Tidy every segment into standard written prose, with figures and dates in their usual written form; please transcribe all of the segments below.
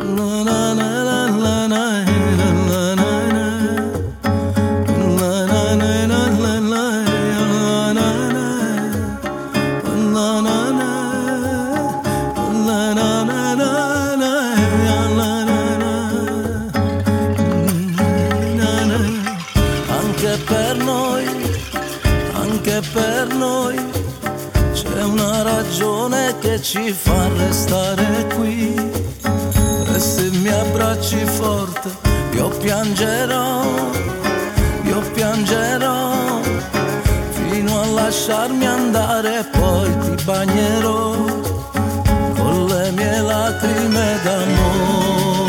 Ci fa restare qui e se mi abbracci forte io piangerò fino a lasciarmi andare, poi ti bagnerò con le mie lacrime d'amore.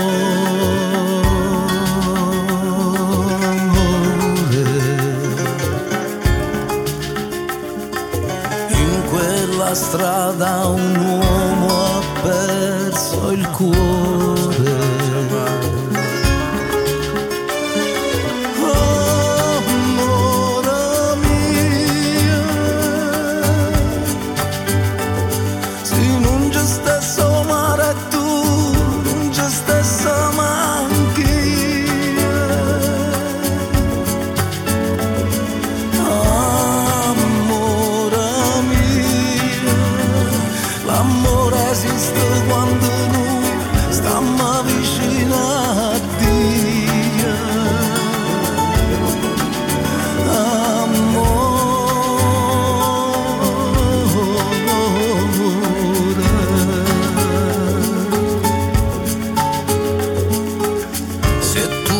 In quella strada un uomo ha perso il cuore. Oh, amore mio, se non c'è stesso mare tu, non c'è stesso manchi. L'amore esiste quando noi stiamo vicino a Dio. Amore, se tu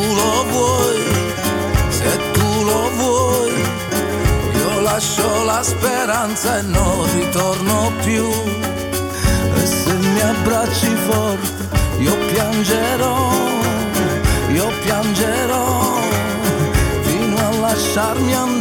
lo vuoi, io lascio la speranza e non ritorno più. E se mi abbracci forte io piangerò fino a lasciarmi andare.